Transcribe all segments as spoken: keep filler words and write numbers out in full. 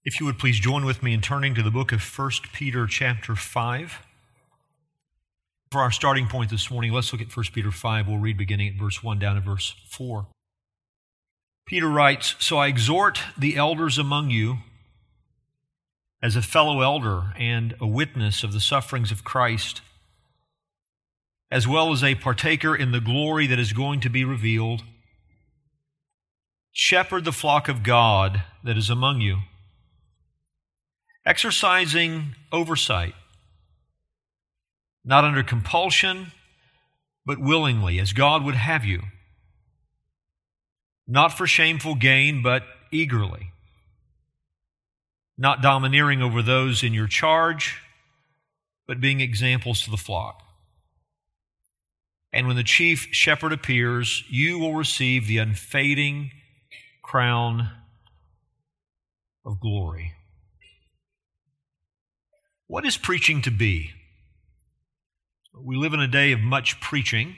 If you would please join with me in turning to the book of First Peter chapter five. For our starting point this morning, let's look at First Peter five. We'll read beginning at verse one down to verse four. Peter writes, "So I exhort the elders among you as a fellow elder and a witness of the sufferings of Christ, as well as a partaker in the glory that is going to be revealed. Shepherd the flock of God that is among you, exercising oversight, not under compulsion, but willingly, as God would have you, not for shameful gain, but eagerly, not domineering over those in your charge, but being examples to the flock. And when the chief shepherd appears, you will receive the unfading crown of glory." What is preaching to be? We live in a day of much preaching.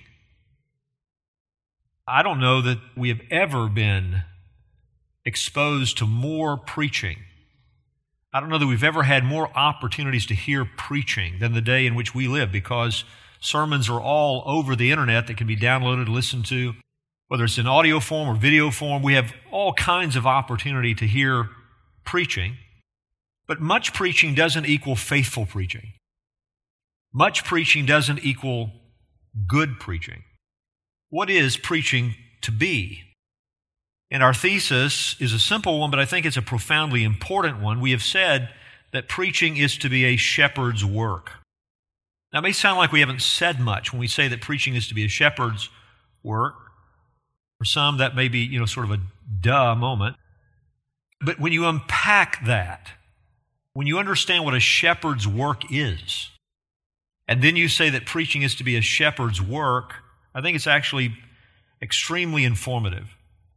I don't know that we have ever been exposed to more preaching. I don't know that we've ever had more opportunities to hear preaching than the day in which we live, because sermons are all over the internet that can be downloaded, listened to, whether it's in audio form or video form. We have all kinds of opportunity to hear preaching. But much preaching doesn't equal faithful preaching. Much preaching doesn't equal good preaching. What is preaching to be? And our thesis is a simple one, but I think it's a profoundly important one. We have said that preaching is to be a shepherd's work. Now, it may sound like we haven't said much when we say that preaching is to be a shepherd's work. For some, that may be, you know, sort of a duh moment. But when you unpack that, when you understand what a shepherd's work is, and then you say that preaching is to be a shepherd's work, I think it's actually extremely informative.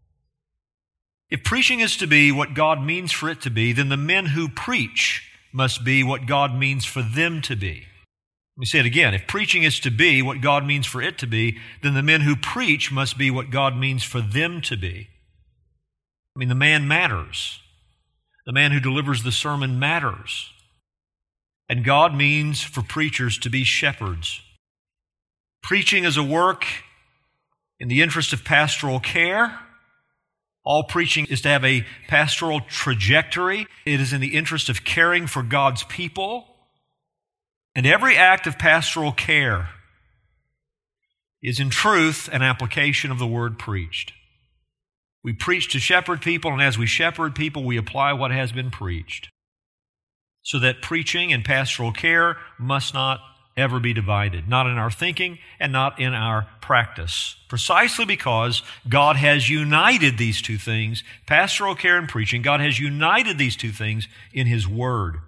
If preaching is to be what God means for it to be, then the men who preach must be what God means for them to be. Let me say it again. If preaching is to be what God means for it to be, then the men who preach must be what God means for them to be. I mean, the man matters. The man who delivers the sermon matters. And God means for preachers to be shepherds. Preaching is a work in the interest of pastoral care. All preaching is to have a pastoral trajectory. It is in the interest of caring for God's people. And every act of pastoral care is in truth an application of the word preached. We preach to shepherd people, and as we shepherd people, we apply what has been preached. So that preaching and pastoral care must not ever be divided, not in our thinking and not in our practice. Precisely because God has united these two things, pastoral care and preaching, God has united these two things in His Word.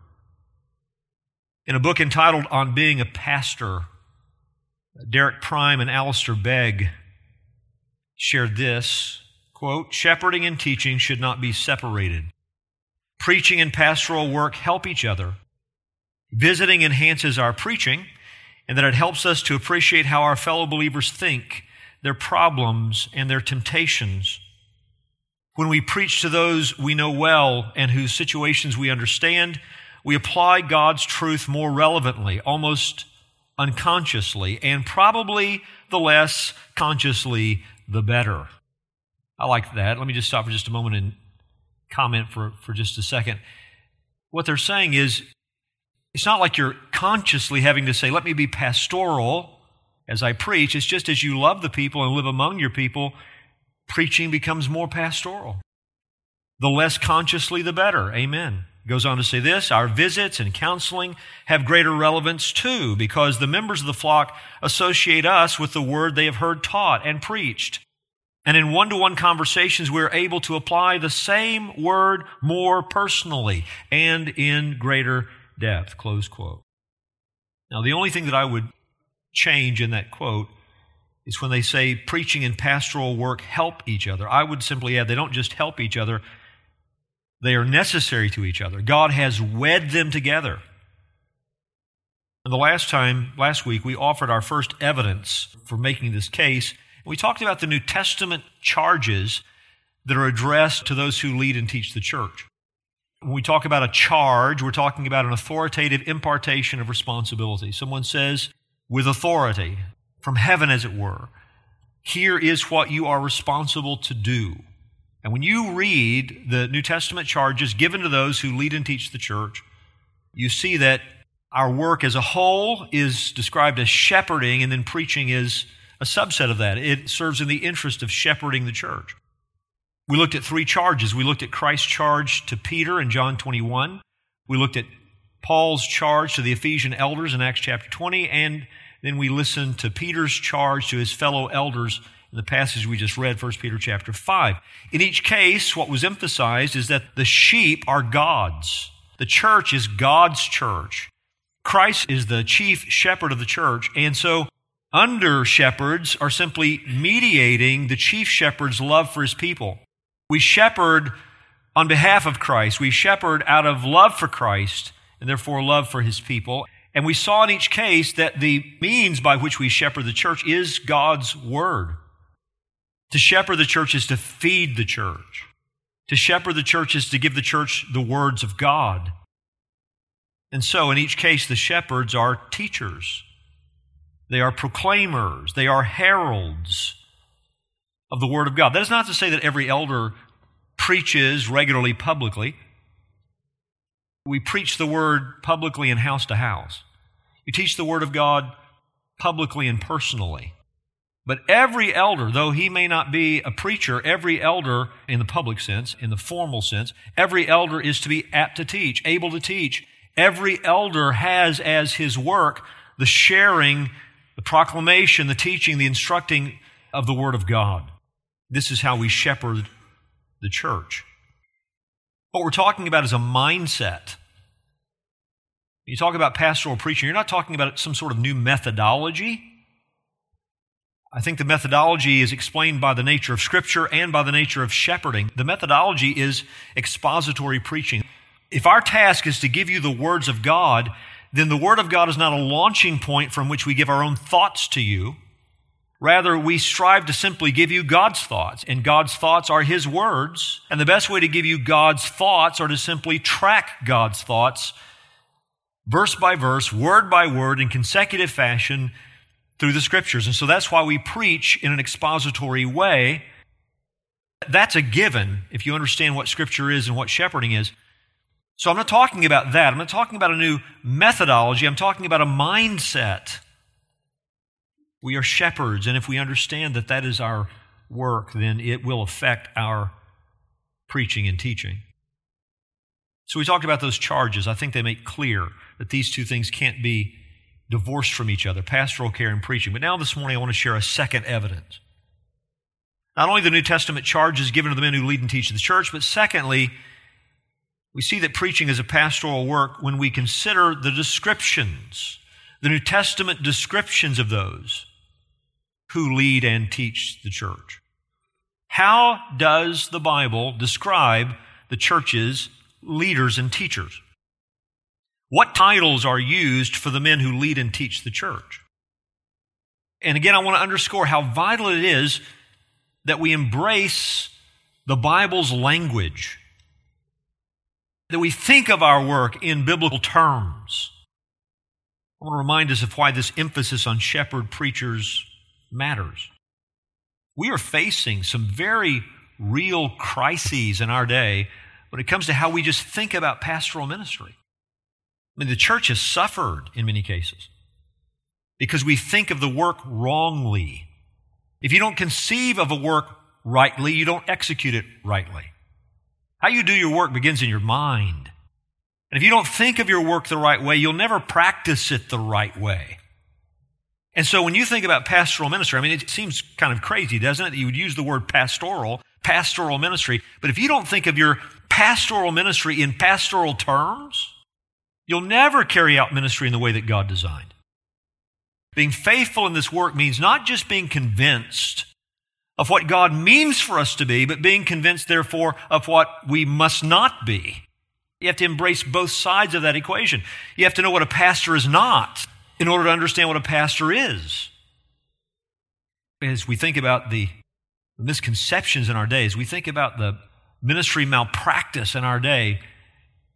In a book entitled On Being a Pastor, Derek Prime and Alistair Begg shared this, quote, "Shepherding and teaching should not be separated. Preaching and pastoral work help each other. Visiting enhances our preaching, and that it helps us to appreciate how our fellow believers think, their problems, and their temptations. When we preach to those we know well and whose situations we understand, we apply God's truth more relevantly, almost unconsciously, and probably the less consciously, the better." I like that. Let me just stop for just a moment and comment for, for just a second. What they're saying is, it's not like you're consciously having to say, let me be pastoral as I preach. It's just as you love the people and live among your people, preaching becomes more pastoral. The less consciously, the better. Amen. Goes on to say this, "Our visits and counseling have greater relevance too, because the members of the flock associate us with the word they have heard taught and preached. And in one-to-one conversations, we're able to apply the same word more personally and in greater depth," close quote. Now, the only thing that I would change in that quote is when they say preaching and pastoral work help each other. I would simply add, they don't just help each other, they are necessary to each other. God has wed them together. And the last time, last week, we offered our first evidence for making this case. We talked about the New Testament charges that are addressed to those who lead and teach the church. When we talk about a charge, we're talking about an authoritative impartation of responsibility. Someone says, with authority, from heaven as it were, here is what you are responsible to do. And when you read the New Testament charges given to those who lead and teach the church, you see that our work as a whole is described as shepherding, and then preaching is a subset of that. It serves in the interest of shepherding the church. We looked at three charges. We looked at Christ's charge to Peter in John twenty-one. We looked at Paul's charge to the Ephesian elders in Acts chapter twenty. And then we listened to Peter's charge to his fellow elders in the passage we just read, First Peter chapter five. In each case, what was emphasized is that the sheep are God's. The church is God's church. Christ is the chief shepherd of the church. And so under shepherds are simply mediating the chief shepherd's love for his people. We shepherd on behalf of Christ. We shepherd out of love for Christ and therefore love for his people. And we saw in each case that the means by which we shepherd the church is God's word. To shepherd the church is to feed the church. To shepherd the church is to give the church the words of God. And so in each case, the shepherds are teachers. They are proclaimers. They are heralds of the Word of God. That is not to say that every elder preaches regularly publicly. We preach the Word publicly and house to house. You teach the Word of God publicly and personally. But every elder, though he may not be a preacher, every elder in the public sense, in the formal sense, every elder is to be apt to teach, able to teach. Every elder has as his work the sharing, the proclamation, the teaching, the instructing of the Word of God. This is how we shepherd the church. What we're talking about is a mindset. You talk about pastoral preaching, you're not talking about some sort of new methodology. I think the methodology is explained by the nature of Scripture and by the nature of shepherding. The methodology is expository preaching. If our task is to give you the words of God, then the Word of God is not a launching point from which we give our own thoughts to you. Rather, we strive to simply give you God's thoughts, and God's thoughts are His words. And the best way to give you God's thoughts are to simply track God's thoughts verse by verse, word by word, in consecutive fashion through the Scriptures. And so that's why we preach in an expository way. That's a given if you understand what Scripture is and what shepherding is. So I'm not talking about that. I'm not talking about a new methodology. I'm talking about a mindset. We are shepherds, and if we understand that that is our work, then it will affect our preaching and teaching. So we talked about those charges. I think they make clear that these two things can't be divorced from each other, pastoral care and preaching. But now this morning I want to share a second evidence. Not only the New Testament charges given to the men who lead and teach the church, but secondly, we see that preaching is a pastoral work when we consider the descriptions, the New Testament descriptions of those who lead and teach the church. How does the Bible describe the church's leaders and teachers? What titles are used for the men who lead and teach the church? And again, I want to underscore how vital it is that we embrace the Bible's language, that we think of our work in biblical terms. I want to remind us of why this emphasis on shepherd preachers matters. We are facing some very real crises in our day when it comes to how we just think about pastoral ministry. I mean, the church has suffered in many cases because we think of the work wrongly. If you don't conceive of a work rightly, you don't execute it rightly. How you do your work begins in your mind. And if you don't think of your work the right way, you'll never practice it the right way. And so when you think about pastoral ministry, I mean, it seems kind of crazy, doesn't it, that you would use the word pastoral, pastoral ministry. But if you don't think of your pastoral ministry in pastoral terms, you'll never carry out ministry in the way that God designed. Being faithful in this work means not just being convinced of what God means for us to be, but being convinced, therefore, of what we must not be. You have to embrace both sides of that equation. You have to know what a pastor is not in order to understand what a pastor is. As we think about the misconceptions in our day, as we think about the ministry malpractice in our day,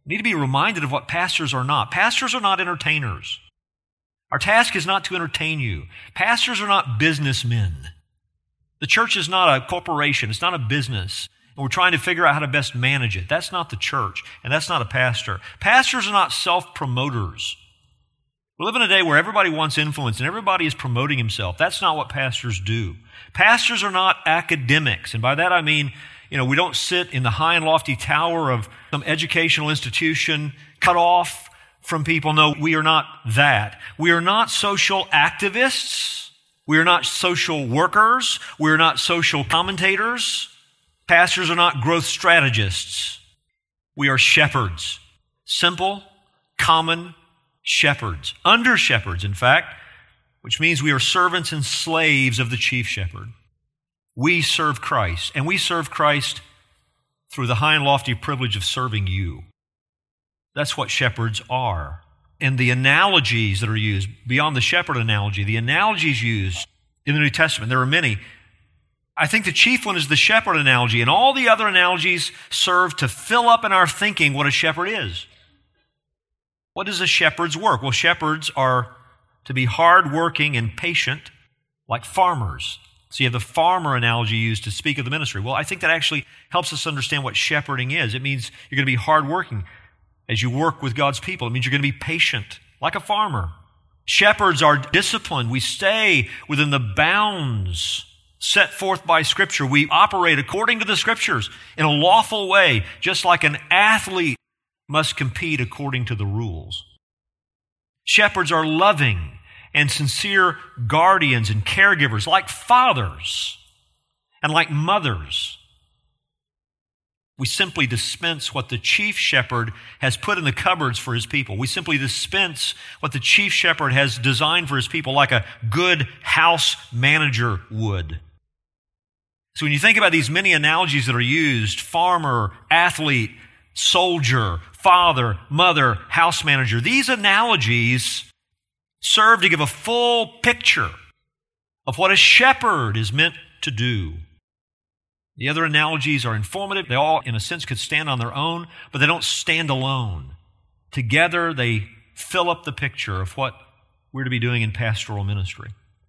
We need to be reminded of what pastors are not. Pastors are not entertainers. Our task is not to entertain you. Pastors are not businessmen. The church is not a corporation. It's not a business. And we're trying to figure out how to best manage it. That's not the church, and that's not a pastor. Pastors are not self-promoters. We live in a day where everybody wants influence and everybody is promoting himself. That's not what pastors do. Pastors are not academics, and by that I mean, you know, we don't sit in the high and lofty tower of some educational institution cut off from people. No, we are not that. We are not social activists. We are not social workers. We are not social commentators. Pastors are not growth strategists. We are shepherds. Simple, common shepherds. Under shepherds, in fact, which means we are servants and slaves of the chief shepherd. We serve Christ, and we serve Christ through the high and lofty privilege of serving you. That's what shepherds are. And the analogies that are used, beyond the shepherd analogy, the analogies used in the New Testament, there are many. I think the chief one is the shepherd analogy, and all the other analogies serve to fill up in our thinking what a shepherd is. What is a shepherd's work? Well, shepherds are to be hardworking and patient like farmers. So you have the farmer analogy used to speak of the ministry. Well, I think that actually helps us understand what shepherding is. It means you're going to be hardworking as you work with God's people. It means you're going to be patient like a farmer. Shepherds are disciplined. We stay within the bounds set forth by Scripture. We operate according to the Scriptures in a lawful way, just like an athlete must compete according to the rules. Shepherds are loving and sincere guardians and caregivers, like fathers and like mothers. We simply dispense what the chief shepherd has put in the cupboards for his people. We simply dispense what the chief shepherd has designed for his people, like a good house manager would. So when you think about these many analogies that are used, farmer, athlete, soldier, father, mother, house manager, these analogies serve to give a full picture of what a shepherd is meant to do. The other analogies are informative. They all, in a sense, could stand on their own, but they don't stand alone. Together, they fill up the picture of what we're to be doing in pastoral ministry.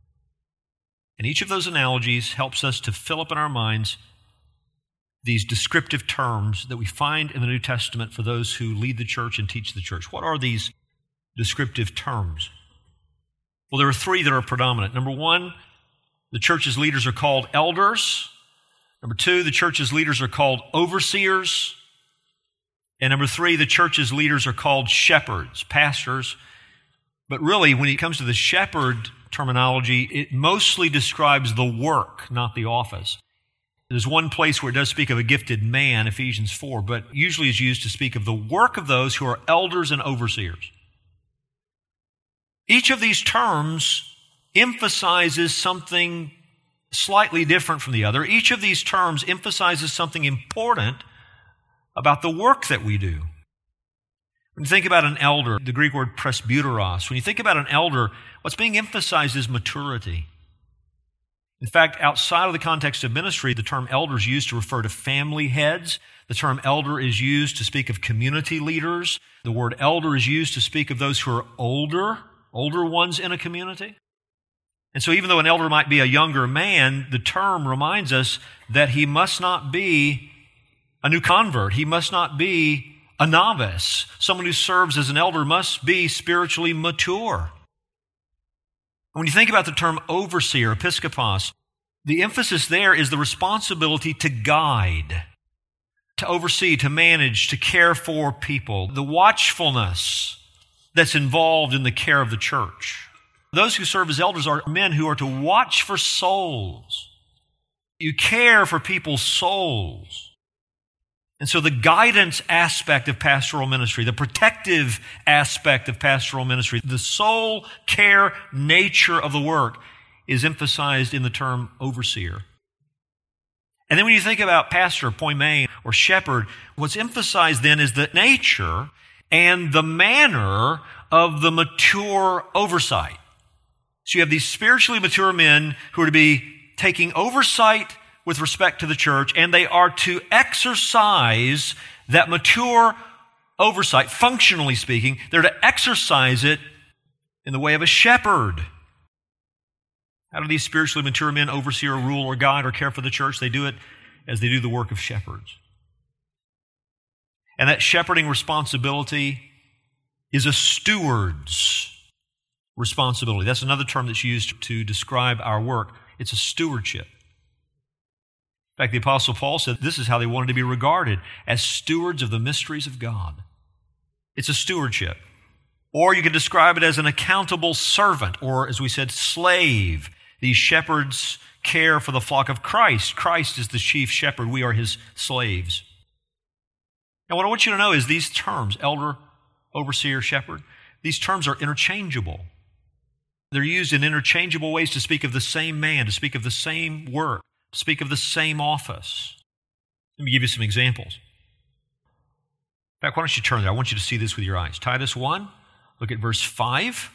And each of those analogies helps us to fill up in our minds these descriptive terms that we find in the New Testament for those who lead the church and teach the church. What are these descriptive terms? Well, there are three that are predominant. Number one, the church's leaders are called elders. Number two, the church's leaders are called overseers. And number three, the church's leaders are called shepherds, pastors. But really, when it comes to the shepherd terminology, it mostly describes the work, not the office. There's one place where it does speak of a gifted man, Ephesians four, but usually is used to speak of the work of those who are elders and overseers. Each of these terms emphasizes something slightly different from the other. Each of these terms emphasizes something important about the work that we do. When you think about an elder, the Greek word presbyteros, when you think about an elder, what's being emphasized is maturity. In fact, outside of the context of ministry, the term elder is used to refer to family heads. The term elder is used to speak of community leaders. The word elder is used to speak of those who are older, older ones in a community. And so even though an elder might be a younger man, the term reminds us that he must not be a new convert. He must not be a novice. Someone who serves as an elder must be spiritually mature. When you think about the term overseer, episkopos, the emphasis there is the responsibility to guide, to oversee, to manage, to care for people, the watchfulness that's involved in the care of the church. Those who serve as elders are men who are to watch for souls. You care for people's souls. And so the guidance aspect of pastoral ministry, the protective aspect of pastoral ministry, the soul care nature of the work is emphasized in the term overseer. And then when you think about pastor, poimen, or shepherd, what's emphasized then is the nature and the manner of the mature oversight. So you have these spiritually mature men who are to be taking oversight with respect to the church, and they are to exercise that mature oversight, functionally speaking. They're to exercise it in the way of a shepherd. How do these spiritually mature men oversee or rule or guide or care for the church? They do it as they do the work of shepherds. And that shepherding responsibility is a steward's responsibility. That's another term that's used to describe our work. It's a stewardship. In fact, the Apostle Paul said this is how they wanted to be regarded, as stewards of the mysteries of God. It's a stewardship. Or you could describe it as an accountable servant, or as we said, slave. These shepherds care for the flock of Christ. Christ is the chief shepherd. We are his slaves. And what I want you to know is these terms, elder, overseer, shepherd, these terms are interchangeable. They're used in interchangeable ways to speak of the same man, to speak of the same work, to speak of the same office. Let me give you some examples. In fact, why don't you turn there? I want you to see this with your eyes. Titus one, look at verse five.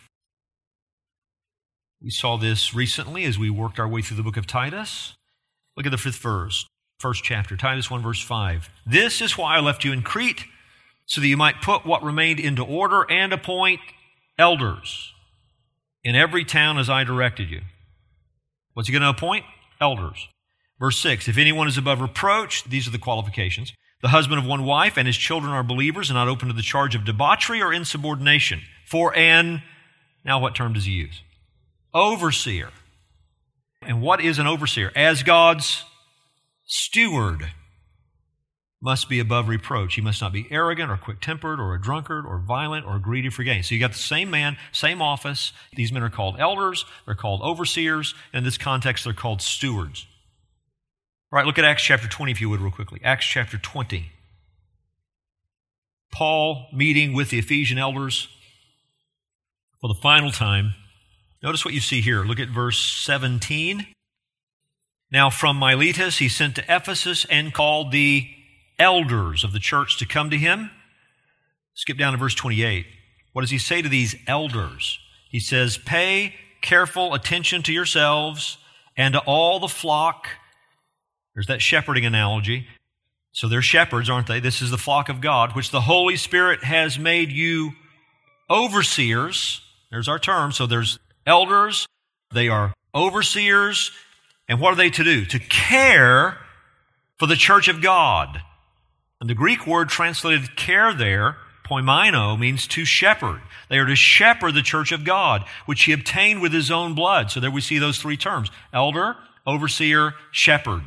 We saw this recently as we worked our way through the book of Titus. Look at the fifth verse, first chapter, Titus one, verse five. This is why I left you in Crete, so that you might put what remained into order and appoint elders in every town as I directed you. What's he going to appoint? Elders. Verse six, if anyone is above reproach, these are the qualifications, the husband of one wife and his children are believers and not open to the charge of debauchery or insubordination. For an, now what term does he use? Overseer. And what is an overseer? As God's steward, must be above reproach. He must not be arrogant or quick-tempered or a drunkard or violent or greedy for gain. So you got the same man, same office. These men are called elders. They're called overseers. In this context, they're called stewards. All right, look at Acts chapter twenty, if you would, real quickly. Acts chapter twenty. Paul meeting with the Ephesian elders for the final time. Notice what you see here. Look at verse seventeen. Now from Miletus he sent to Ephesus and called the elders of the church to come to him. Skip down to verse twenty-eight. What does he say to these elders? He says, pay careful attention to yourselves and to all the flock. There's that shepherding analogy. So they're shepherds, aren't they? This is the flock of God, which the Holy Spirit has made you overseers. There's our term. So there's elders, they are overseers. And what are they to do? To care for the church of God. And the Greek word translated care there, poimaino, means to shepherd. They are to shepherd the church of God, which he obtained with his own blood. So there we see those three terms: elder, overseer, shepherd.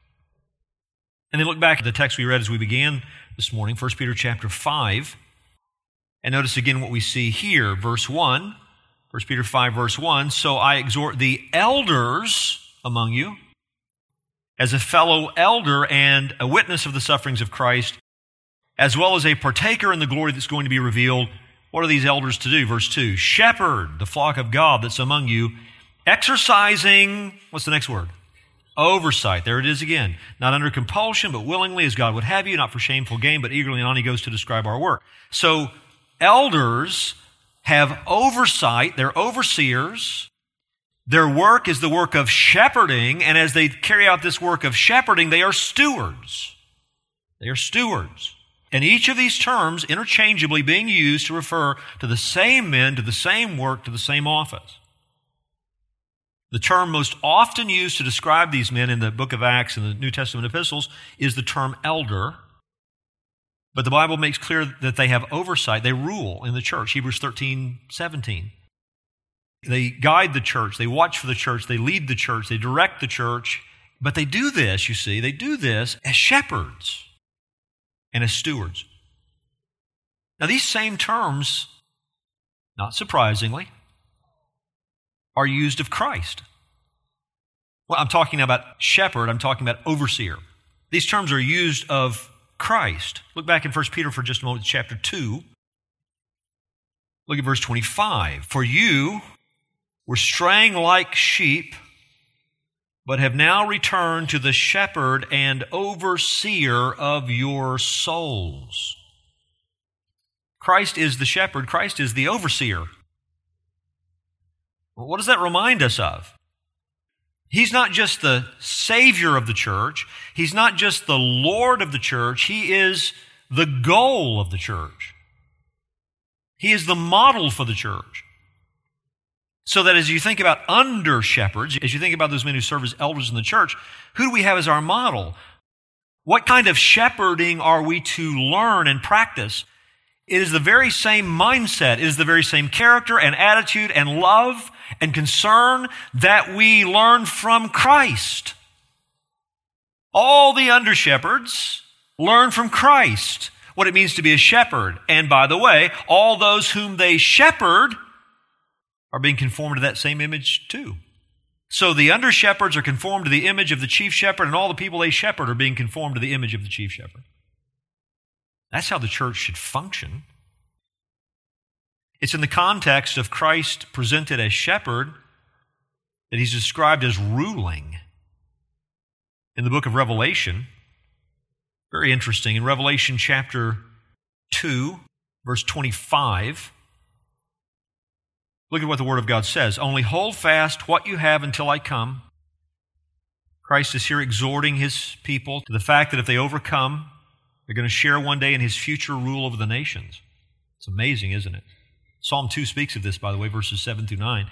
And then look back at the text we read as we began this morning, First Peter chapter five. And notice again what we see here, verse one. First Peter five, verse one. So I exhort the elders among you, as a fellow elder and a witness of the sufferings of Christ, as well as a partaker in the glory that's going to be revealed. What are these elders to do? Verse two, shepherd the flock of God that's among you, exercising, what's the next word? Oversight. There it is again. Not under compulsion, but willingly as God would have you, not for shameful gain, but eagerly. And on he goes to describe our work. So elders have oversight. They're overseers. Their work is the work of shepherding, and as they carry out this work of shepherding, they are stewards. They are stewards. And each of these terms interchangeably being used to refer to the same men, to the same work, to the same office. The term most often used to describe these men in the book of Acts and the New Testament epistles is the term elder. But the Bible makes clear that they have oversight. They rule in the church. Hebrews thirteen, seventeen. They guide the church. They watch for the church. They lead the church. They direct the church. But they do this, you see, they do this as shepherds and as stewards. Now, these same terms, not surprisingly, are used of Christ. Well, I'm talking about shepherd. I'm talking about overseer. These terms are used of Christ. Look back in First Peter for just a moment, chapter two. Look at verse twenty-five. For you were straying like sheep, but have now returned to the shepherd and overseer of your souls. Christ is the shepherd. Christ is the overseer. Well, what does that remind us of? He's not just the Savior of the church. He's not just the Lord of the church. He is the goal of the church. He is the model for the church. So that as you think about under-shepherds, as you think about those men who serve as elders in the church, who do we have as our model? What kind of shepherding are we to learn and practice? It is the very same mindset. It is the very same character and attitude and love and concern that we learn from Christ. All the under-shepherds learn from Christ what it means to be a shepherd. And by the way, all those whom they shepherd are being conformed to that same image too. So the under-shepherds are conformed to the image of the chief shepherd, and all the people they shepherd are being conformed to the image of the chief shepherd. That's how the church should function. It's in the context of Christ presented as shepherd that he's described as ruling. In the book of Revelation, very interesting, in Revelation chapter two, verse twenty-five, look at what the Word of God says. Only hold fast what you have until I come. Christ is here exhorting his people to the fact that if they overcome, they're going to share one day in his future rule over the nations. It's amazing, isn't it? Psalm two speaks of this, by the way, verses seven through nine.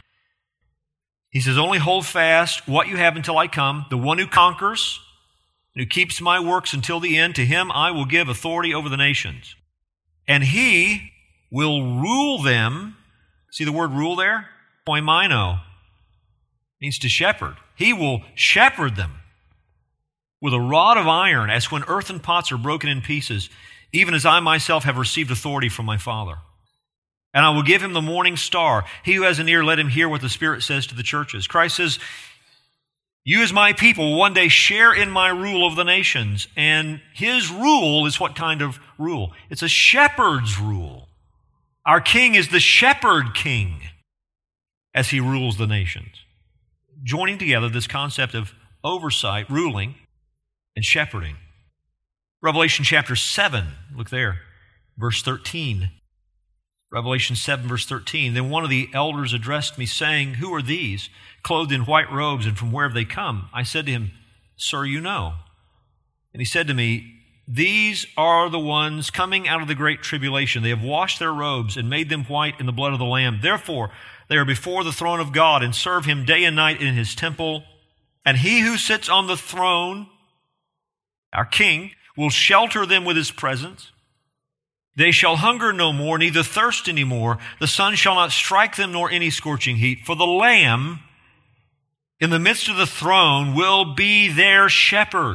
He says, only hold fast what you have until I come. The one who conquers, and who keeps my works until the end, to him I will give authority over the nations. And he will rule them. See the word rule there? Poimino. Means to shepherd. He will shepherd them with a rod of iron, as when earthen pots are broken in pieces, even as I myself have received authority from my Father. And I will give him the morning star. He who has an ear, let him hear what the Spirit says to the churches. Christ says, you as my people will one day share in my rule of the nations. And his rule is what kind of rule? It's a shepherd's rule. Our king is the shepherd king as he rules the nations. Joining together this concept of oversight, ruling, and shepherding. Revelation chapter seven, look there, verse thirteen. Revelation seven, verse thirteen. Then one of the elders addressed me, saying, who are these, clothed in white robes, and from where have they come? I said to him, sir, you know. And he said to me, these are the ones coming out of the great tribulation. They have washed their robes and made them white in the blood of the Lamb. Therefore, they are before the throne of God and serve him day and night in his temple. And he who sits on the throne, our King, will shelter them with his presence. They shall hunger no more, neither thirst any more. The sun shall not strike them, nor any scorching heat. For the Lamb in the midst of the throne will be their shepherd.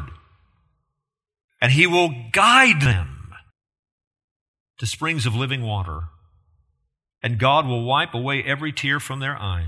And he will guide them to springs of living water. And God will wipe away every tear from their eyes.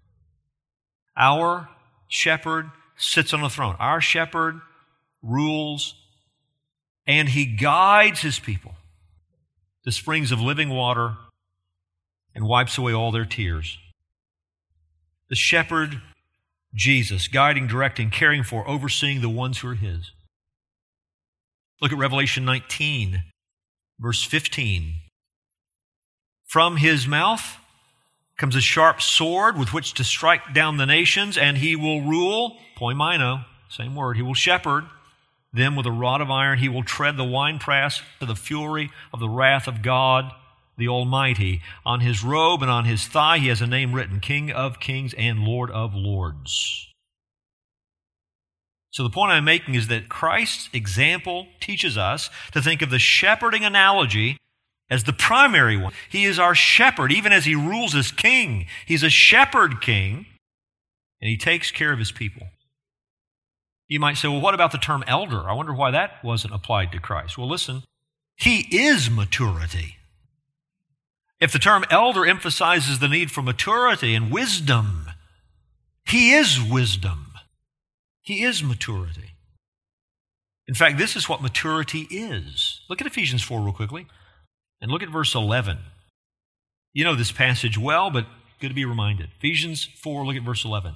Our shepherd sits on the throne. Our shepherd rules, and he guides his people to springs of living water and wipes away all their tears. The shepherd, Jesus, guiding, directing, caring for, overseeing the ones who are his. Look at Revelation nineteen, verse fifteen. From his mouth comes a sharp sword with which to strike down the nations, and he will rule, poimino, same word, he will shepherd them with a rod of iron. He will tread the winepress to the fury of the wrath of God, the Almighty. On his robe and on his thigh he has a name written, King of Kings and Lord of Lords. So the point I'm making is that Christ's example teaches us to think of the shepherding analogy as the primary one. He is our shepherd, even as he rules as king. He's a shepherd king, and he takes care of his people. You might say, well, what about the term elder? I wonder why that wasn't applied to Christ. Well, listen, he is maturity. If the term elder emphasizes the need for maturity and wisdom, he is wisdom. He is maturity. In fact, this is what maturity is. Look at Ephesians four real quickly, and look at verse eleven. You know this passage well, but good to be reminded. Ephesians four, look at verse eleven.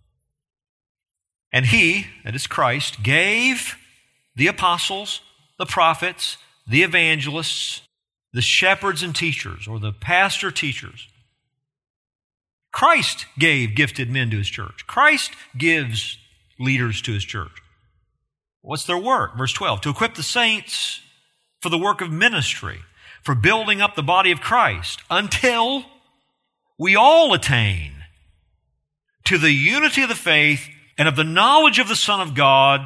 And he, that is Christ, gave the apostles, the prophets, the evangelists, the shepherds and teachers, or the pastor teachers. Christ gave gifted men to his church. Christ gives leaders to his church. What's their work? Verse twelve, to equip the saints for the work of ministry, for building up the body of Christ, until we all attain to the unity of the faith and of the knowledge of the Son of God,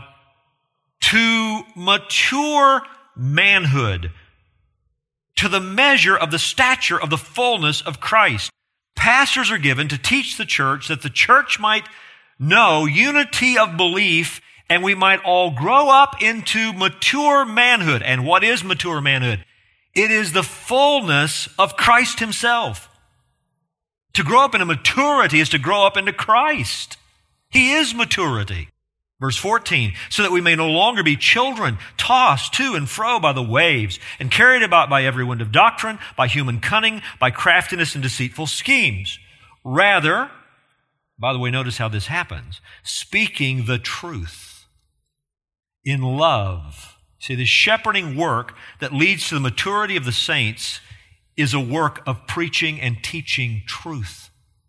to mature manhood, to the measure of the stature of the fullness of Christ. Pastors are given to teach the church that the church might know unity of belief and we might all grow up into mature manhood. And what is mature manhood? It is the fullness of Christ himself. To grow up into maturity is to grow up into Christ. He is maturity. Verse fourteen, so that we may no longer be children, tossed to and fro by the waves, and carried about by every wind of doctrine, by human cunning, by craftiness and deceitful schemes. Rather, by the way, notice how this happens, speaking the truth in love. See, the shepherding work that leads to the maturity of the saints is a work of preaching and teaching truth.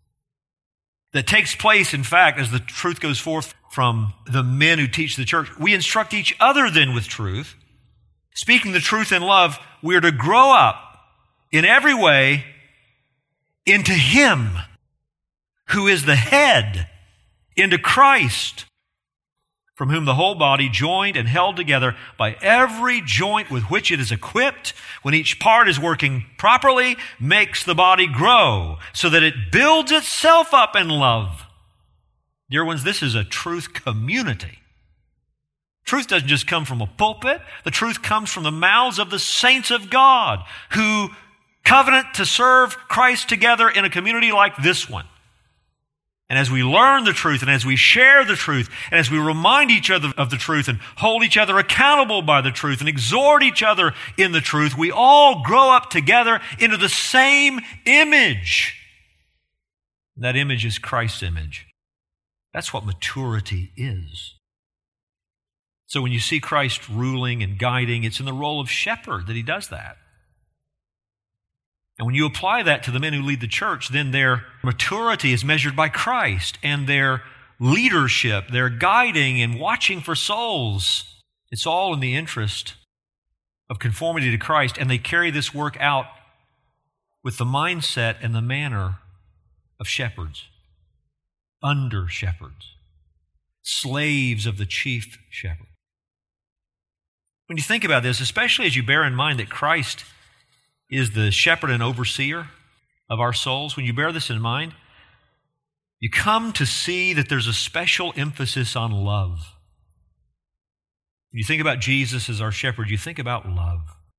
That takes place, in fact, as the truth goes forth from the men who teach the church. We instruct each other then with truth. Speaking the truth in love, we are to grow up in every way into Him who is the head, into Christ, from whom the whole body, joined and held together by every joint with which it is equipped, when each part is working properly, makes the body grow so that it builds itself up in love. Dear ones, this is a truth community. Truth doesn't just come from a pulpit. The truth comes from the mouths of the saints of God who covenant to serve Christ together in a community like this one. And as we learn the truth and as we share the truth and as we remind each other of the truth and hold each other accountable by the truth and exhort each other in the truth, we all grow up together into the same image. That image is Christ's image. That's what maturity is. So when you see Christ ruling and guiding, it's in the role of shepherd that he does that. And when you apply that to the men who lead the church, then their maturity is measured by Christ, and their leadership, their guiding and watching for souls, it's all in the interest of conformity to Christ, and they carry this work out with the mindset and the manner of shepherds, under shepherds, slaves of the chief shepherd. When you think about this, especially as you bear in mind that Christ is the shepherd and overseer of our souls, when you bear this in mind, you come to see that there's a special emphasis on love. When you think about Jesus as our shepherd, you think about love.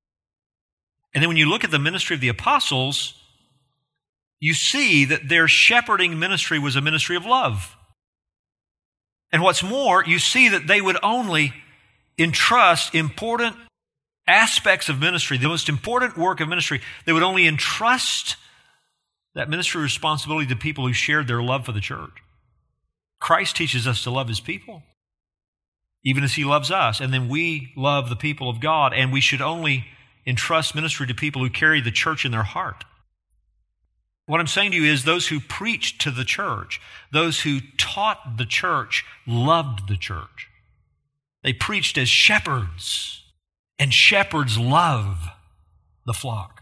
And then when you look at the ministry of the apostles, you see that their shepherding ministry was a ministry of love. And what's more, you see that they would only entrust important aspects of ministry, the most important work of ministry, they would only entrust that ministry responsibility to people who shared their love for the church. Christ teaches us to love his people, even as he loves us. And then we love the people of God, and we should only entrust ministry to people who carry the church in their heart. What I'm saying to you is those who preached to the church, those who taught the church, loved the church. They preached as shepherds. And shepherds love the flock.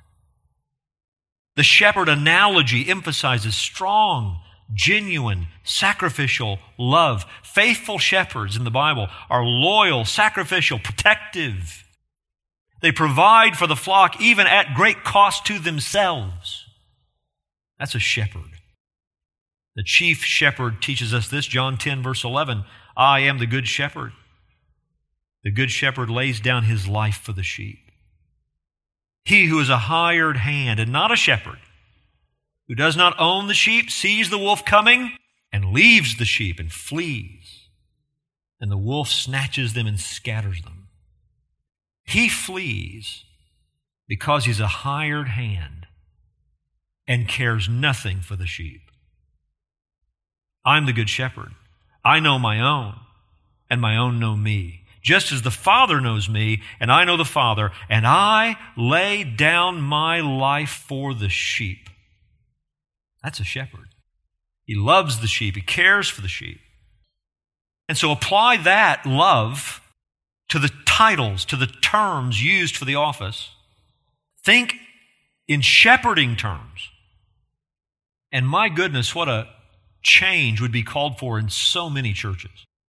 The shepherd analogy emphasizes strong, genuine, sacrificial love. Faithful shepherds in the Bible are loyal, sacrificial, protective. They provide for the flock even at great cost to themselves. That's a shepherd. The chief shepherd teaches us this, John ten, verse eleven, I am the good shepherd. The good shepherd lays down his life for the sheep. He who is a hired hand and not a shepherd, who does not own the sheep, sees the wolf coming and leaves the sheep and flees. And the wolf snatches them and scatters them. He flees because he's a hired hand and cares nothing for the sheep. I'm the good shepherd. I know my own, and my own know me. Just as the Father knows me, and I know the Father, and I lay down my life for the sheep. That's a shepherd. He loves the sheep. He cares for the sheep. And so apply that love to the titles, to the terms used for the office. Think in shepherding terms. And my goodness, what a change would be called for in so many churches.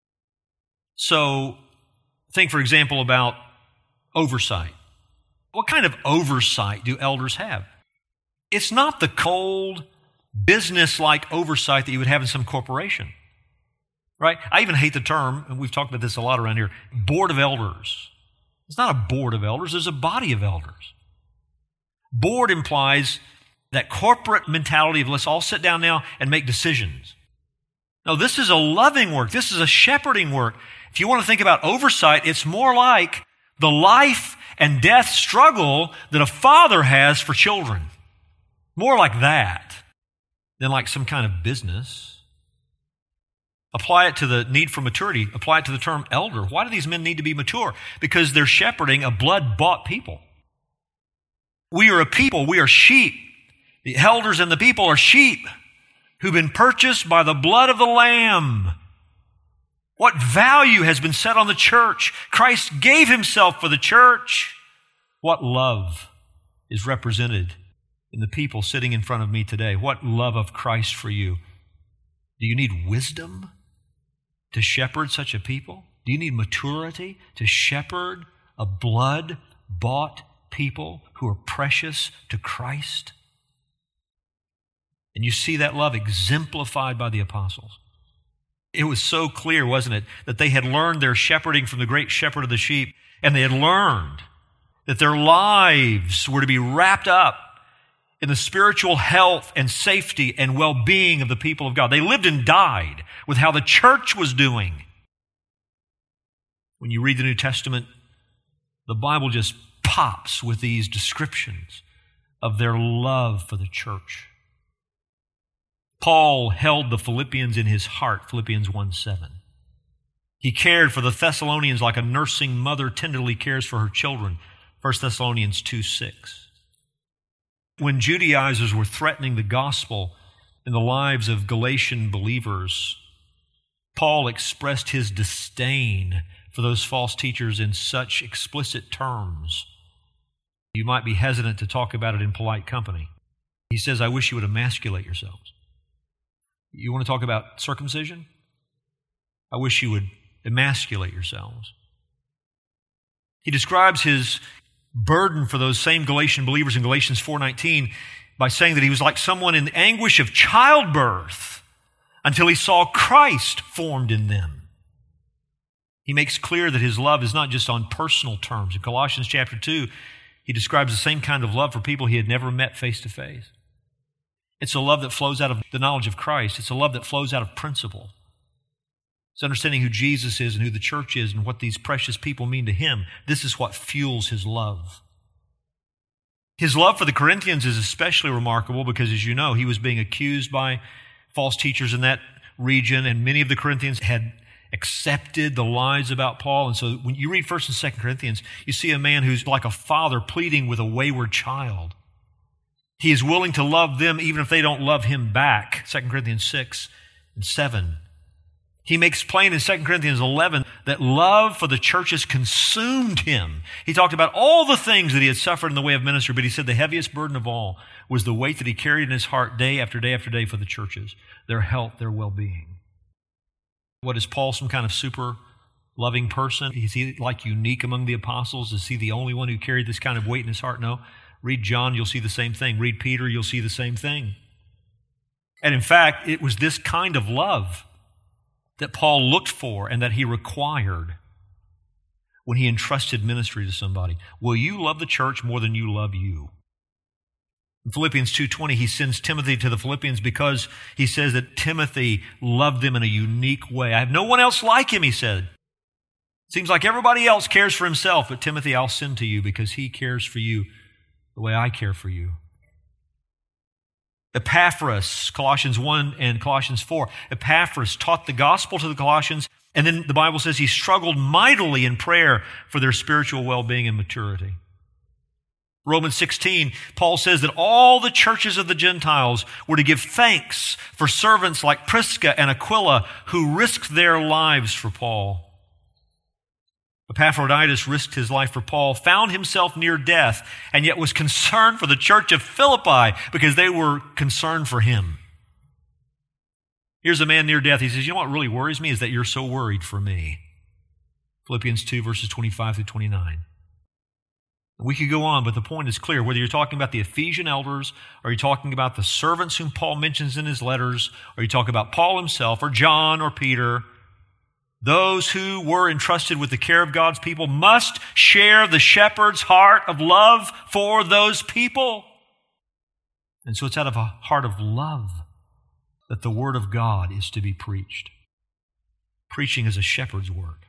So think, for example, about oversight. What kind of oversight do elders have? It's not the cold, business-like oversight that you would have in some corporation, right? I even hate the term, and we've talked about this a lot around here, board of elders. It's not a board of elders, there's a body of elders. Board implies that corporate mentality of let's all sit down now and make decisions. No, this is a loving work. This is a shepherding work. If you want to think about oversight, it's more like the life and death struggle that a father has for children. More like that than like some kind of business. Apply it to the need for maturity. Apply it to the term elder. Why do these men need to be mature? Because they're shepherding a blood-bought people. We are a people. We are sheep. The elders and the people are sheep who've been purchased by the blood of the Lamb. What value has been set on the church? Christ gave himself for the church. What love is represented in the people sitting in front of me today? What love of Christ for you? Do you need wisdom to shepherd such a people? Do you need maturity to shepherd a blood-bought people who are precious to Christ? And you see that love exemplified by the apostles. It was so clear, wasn't it, that they had learned their shepherding from the great shepherd of the sheep, and they had learned that their lives were to be wrapped up in the spiritual health and safety and well-being of the people of God. They lived and died with how the church was doing. When you read the New Testament, the Bible just pops with these descriptions of their love for the church. Paul held the Philippians in his heart, Philippians one seven. He cared for the Thessalonians like a nursing mother tenderly cares for her children, First Thessalonians two six. When Judaizers were threatening the gospel in the lives of Galatian believers, Paul expressed his disdain for those false teachers in such explicit terms. You might be hesitant to talk about it in polite company. He says, I wish you would emasculate yourselves. You want to talk about circumcision? I wish you would emasculate yourselves. He describes his burden for those same Galatian believers in Galatians four nineteen by saying that he was like someone in the anguish of childbirth until he saw Christ formed in them. He makes clear that his love is not just on personal terms. In Colossians chapter two, he describes the same kind of love for people he had never met face to face. It's a love that flows out of the knowledge of Christ. It's a love that flows out of principle. It's understanding who Jesus is and who the church is and what these precious people mean to him. This is what fuels his love. His love for the Corinthians is especially remarkable because, as you know, he was being accused by false teachers in that region, and many of the Corinthians had accepted the lies about Paul. And so when you read First and Second Corinthians, you see a man who's like a father pleading with a wayward child. He is willing to love them even if they don't love him back. Second Corinthians six and seven. He makes plain in Second Corinthians eleven that love for the church has consumed him. He talked about all the things that he had suffered in the way of ministry, but he said the heaviest burden of all was the weight that he carried in his heart day after day after day for the churches, their health, their well-being. What, is Paul some kind of super loving person? Is he like unique among the apostles? Is he the only one who carried this kind of weight in his heart? No. Read John, you'll see the same thing. Read Peter, you'll see the same thing. And in fact, it was this kind of love that Paul looked for and that he required when he entrusted ministry to somebody. Will you love the church more than you love you? In Philippians two twenty, he sends Timothy to the Philippians because he says that Timothy loved them in a unique way. I have no one else like him, he said. Seems like everybody else cares for himself, but Timothy, I'll send to you because he cares for you the way I care for you. Epaphras, Colossians one and Colossians four. Epaphras taught the gospel to the Colossians, and then the Bible says he struggled mightily in prayer for their spiritual well-being and maturity. Romans sixteen, Paul says that all the churches of the Gentiles were to give thanks for servants like Prisca and Aquila who risked their lives for Paul. Epaphroditus risked his life for Paul, found himself near death, and yet was concerned for the church of Philippi because they were concerned for him. Here's a man near death. He says, you know what really worries me is that you're so worried for me. Philippians two, verses twenty-five through twenty-nine. We could go on, but the point is clear. Whether you're talking about the Ephesian elders, or you're talking about the servants whom Paul mentions in his letters, or you talk about Paul himself, or John, or Peter, those who were entrusted with the care of God's people must share the shepherd's heart of love for those people. And so it's out of a heart of love that the Word of God is to be preached. Preaching is a shepherd's work.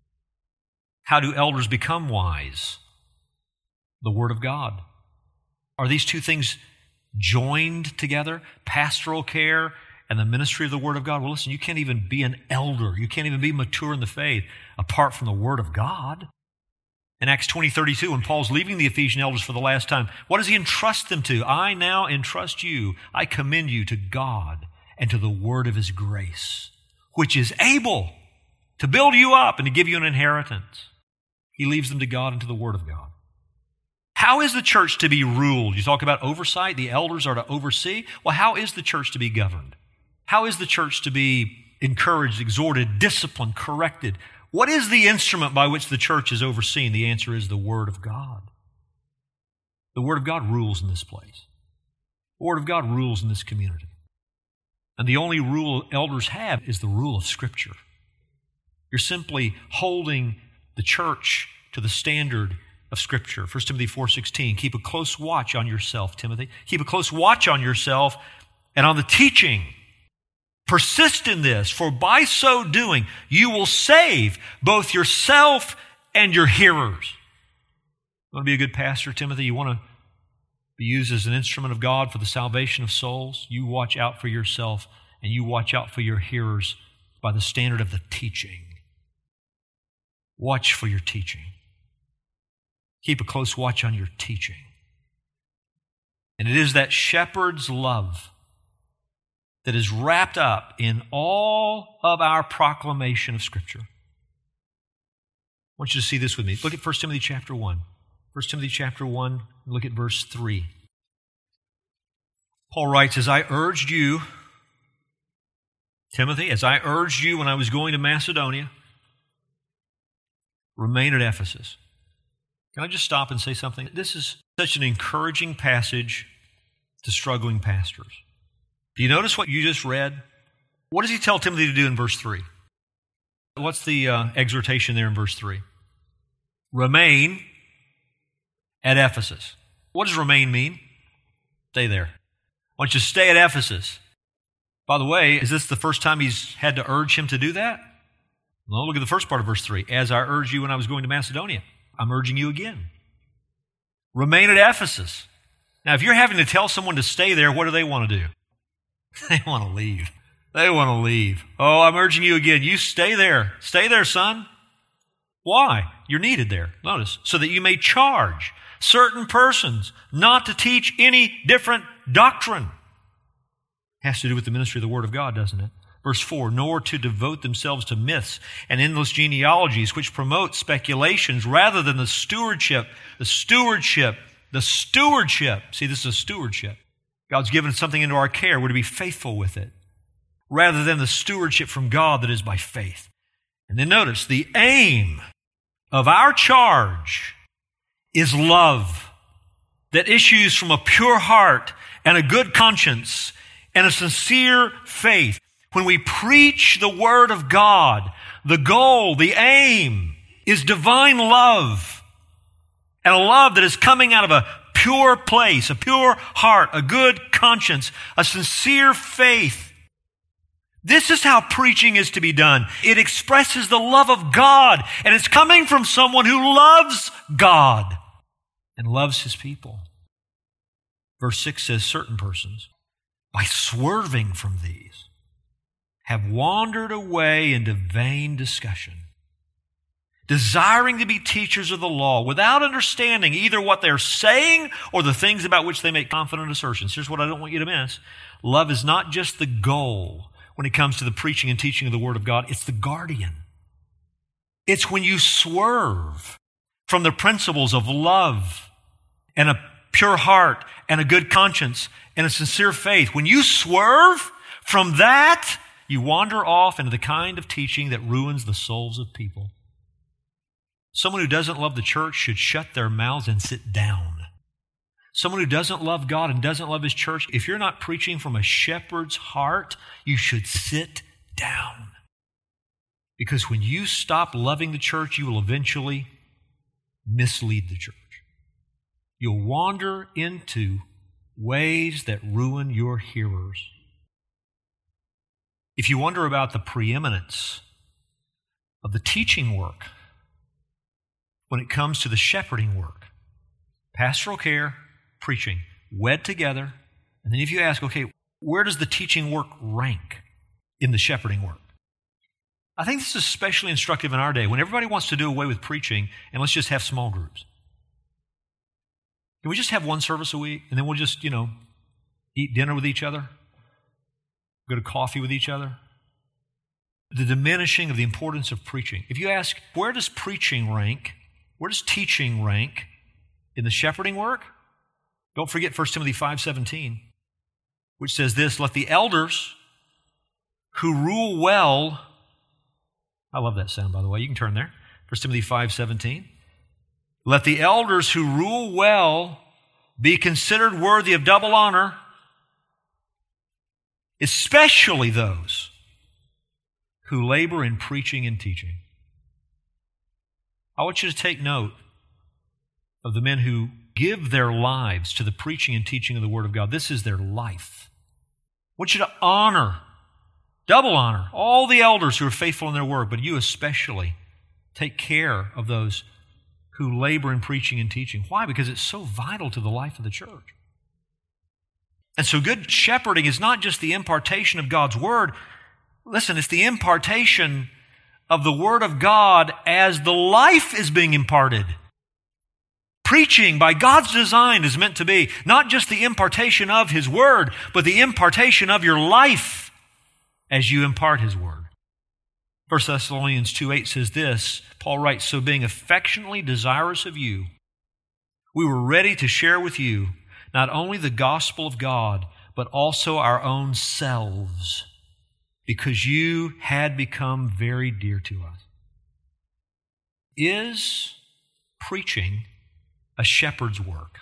How do elders become wise? The Word of God. Are these two things joined together? Pastoral care and the ministry of the Word of God? Well, listen, you can't even be an elder. You can't even be mature in the faith apart from the Word of God. In Acts twenty thirty-two, when Paul's leaving the Ephesian elders for the last time, what does he entrust them to? I now entrust you, I commend you to God and to the word of His grace, which is able to build you up and to give you an inheritance. He leaves them to God and to the Word of God. How is the church to be ruled? You talk about oversight. The elders are to oversee. Well, how is the church to be governed? How is the church to be encouraged, exhorted, disciplined, corrected? What is the instrument by which the church is overseen? The answer is the Word of God. The Word of God rules in this place. The Word of God rules in this community. And the only rule elders have is the rule of Scripture. You're simply holding the church to the standard of Scripture. First Timothy four sixteen, keep a close watch on yourself, Timothy. Keep a close watch on yourself and on the teaching. Persist in this, for by so doing, you will save both yourself and your hearers. You want to be a good pastor, Timothy? You want to be used as an instrument of God for the salvation of souls? You watch out for yourself and you watch out for your hearers by the standard of the teaching. Watch for your teaching. Keep a close watch on your teaching. And it is that shepherd's love that is wrapped up in all of our proclamation of Scripture. I want you to see this with me. Look at First Timothy chapter one. First Timothy chapter one, look at verse three. Paul writes, as I urged you, Timothy, as I urged you when I was going to Macedonia, remain at Ephesus. Can I just stop and say something? This is such an encouraging passage to struggling pastors. Do you notice what you just read? What does he tell Timothy to do in verse three? What's the uh, exhortation there in verse three? Remain at Ephesus. What does remain mean? Stay there. I want you to stay at Ephesus. By the way, is this the first time he's had to urge him to do that? Well, look at the first part of verse three. As I urged you when I was going to Macedonia, I'm urging you again. Remain at Ephesus. Now, if you're having to tell someone to stay there, what do they want to do? They want to leave. They want to leave. Oh, I'm urging you again. You stay there. Stay there, son. Why? You're needed there. Notice, so that you may charge certain persons not to teach any different doctrine. Has to do with the ministry of the Word of God, doesn't it? Verse four, nor to devote themselves to myths and endless genealogies which promote speculations rather than the stewardship, the stewardship, the stewardship. See, this is a stewardship. God's given something into our care. We're to be faithful with it rather than the stewardship from God that is by faith. And then notice, the aim of our charge is love that issues from a pure heart and a good conscience and a sincere faith. When we preach the Word of God, the goal, the aim is divine love. And a love that is coming out of a pure place, a pure heart, a good conscience, a sincere faith. This is how preaching is to be done. It expresses the love of God, and it's coming from someone who loves God and loves His people. Verse six says, certain persons, by swerving from these, have wandered away into vain discussion, desiring to be teachers of the law without understanding either what they're saying or the things about which they make confident assertions. Here's what I don't want you to miss. Love is not just the goal when it comes to the preaching and teaching of the Word of God. It's the guardian. It's when you swerve from the principles of love and a pure heart and a good conscience and a sincere faith. When you swerve from that, you wander off into the kind of teaching that ruins the souls of people. Someone who doesn't love the church should shut their mouths and sit down. Someone who doesn't love God and doesn't love his church, if you're not preaching from a shepherd's heart, you should sit down. Because when you stop loving the church, you will eventually mislead the church. You'll wander into ways that ruin your hearers. If you wonder about the preeminence of the teaching work when it comes to the shepherding work, pastoral care, preaching, wed together, and then if you ask, okay, where does the teaching work rank in the shepherding work? I think this is especially instructive in our day when everybody wants to do away with preaching and let's just have small groups. Can we just have one service a week and then we'll just, you know, eat dinner with each other? Go to coffee with each other? The diminishing of the importance of preaching. If you ask, where does preaching rank? Where does teaching rank in the shepherding work? Don't forget First Timothy five seventeen, which says this, let the elders who rule well, I love that sound, by the way. You can turn there. First Timothy five seventeen. Let the elders who rule well be considered worthy of double honor, especially those who labor in preaching and teaching. I want you to take note of the men who give their lives to the preaching and teaching of the Word of God. This is their life. I want you to honor, double honor, all the elders who are faithful in their work, but you especially take care of those who labor in preaching and teaching. Why? Because it's so vital to the life of the church. And so good shepherding is not just the impartation of God's Word. Listen, it's the impartation of the Word of God as the life is being imparted. Preaching, by God's design, is meant to be not just the impartation of His Word, but the impartation of your life as you impart His Word. First Thessalonians two eight says this, Paul writes, so being affectionately desirous of you, we were ready to share with you not only the gospel of God, but also our own selves, because you had become very dear to us. Is preaching a shepherd's work?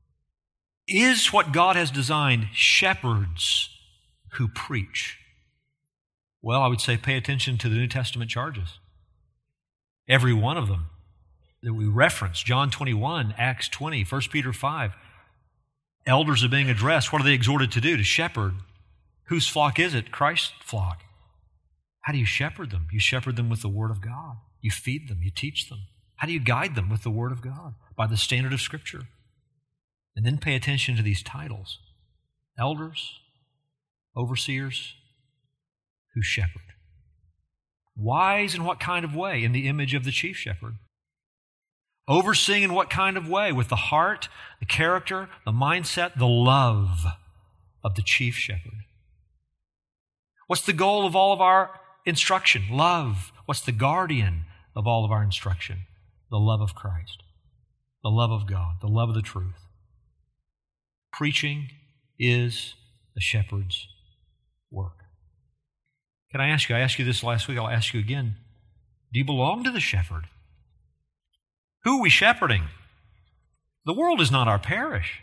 Is what God has designed shepherds who preach? Well, I would say pay attention to the New Testament charges. Every one of them that we reference, John twenty-one, Acts twenty, First Peter five. Elders are being addressed. What are they exhorted to do? To shepherd. Whose flock is it? Christ's flock. How do you shepherd them? You shepherd them with the Word of God. You feed them. You teach them. How do you guide them? With the Word of God, by the standard of Scripture. And then pay attention to these titles. Elders, overseers, who shepherd. Wise in what kind of way? In the image of the chief shepherd. Overseeing in what kind of way? With the heart, the character, the mindset, the love of the chief shepherd. What's the goal of all of our instruction? Love. What's the guardian of all of our instruction? The love of Christ, the love of God, the love of the truth. Preaching is the shepherd's work. Can I ask you, I asked you this last week, I'll ask you again, do you belong to the shepherd? Who are we shepherding? The world is not our parish.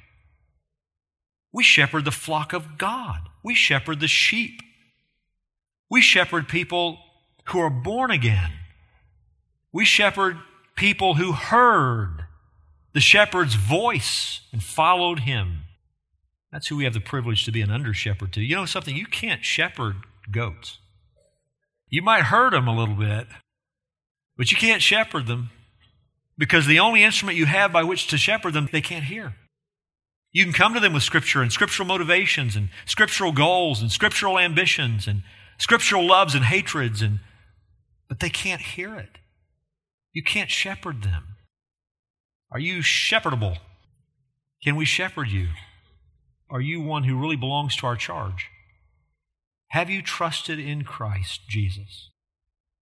We shepherd the flock of God. We shepherd the sheep. We shepherd people who are born again. We shepherd people who heard the shepherd's voice and followed him. That's who we have the privilege to be an under-shepherd to. You know something? You can't shepherd goats. You might herd them a little bit, but you can't shepherd them because the only instrument you have by which to shepherd them, they can't hear. You can come to them with Scripture and scriptural motivations and scriptural goals and scriptural ambitions and scriptural loves and hatreds, and but they can't hear it. You can't shepherd them. Are you shepherdable? Can we shepherd you? Are you one who really belongs to our charge? Have you trusted in Christ Jesus?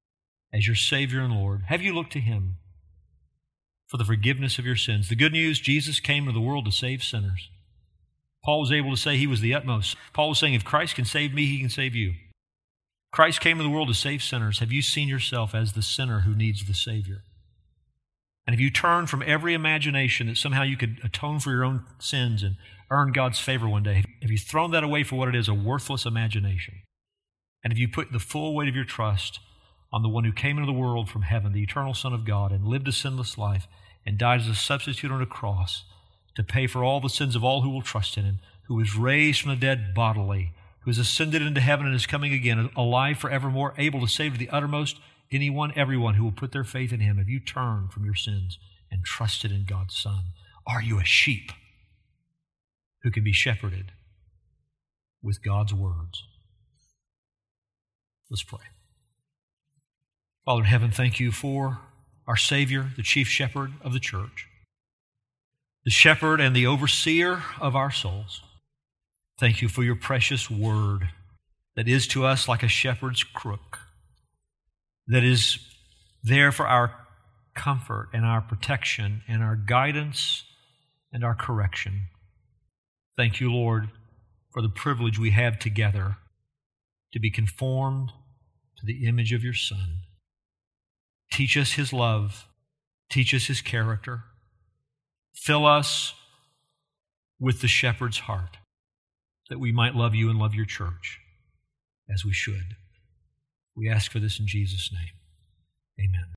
as your Savior and Lord? Have you looked to Him for the forgiveness of your sins? The good news, Jesus came into the world to save sinners. Paul was able to say he was the utmost. Paul was saying, if Christ can save me, He can save you. Christ came into the world to save sinners. Have you seen yourself as the sinner who needs the Savior? And have you turned from every imagination that somehow you could atone for your own sins and earn God's favor one day? Have you thrown that away for what it is, a worthless imagination? And have you put the full weight of your trust on the one who came into the world from heaven, the eternal Son of God, and lived a sinless life and died as a substitute on a cross to pay for all the sins of all who will trust in Him, who was raised from the dead bodily, who has ascended into heaven and is coming again, alive forevermore, able to save to the uttermost anyone, everyone who will put their faith in Him? Have you turned from your sins and trusted in God's Son? Are you a sheep who can be shepherded with God's words? Let's pray. Father in heaven, thank You for our Savior, the chief shepherd of the church, the shepherd and the overseer of our souls. Thank You for Your precious word that is to us like a shepherd's crook, that is there for our comfort and our protection and our guidance and our correction. Thank You, Lord, for the privilege we have together to be conformed to the image of Your Son. Teach us His love. Teach us His character. Fill us with the shepherd's heart, that we might love You and love Your church as we should. We ask for this in Jesus' name. Amen.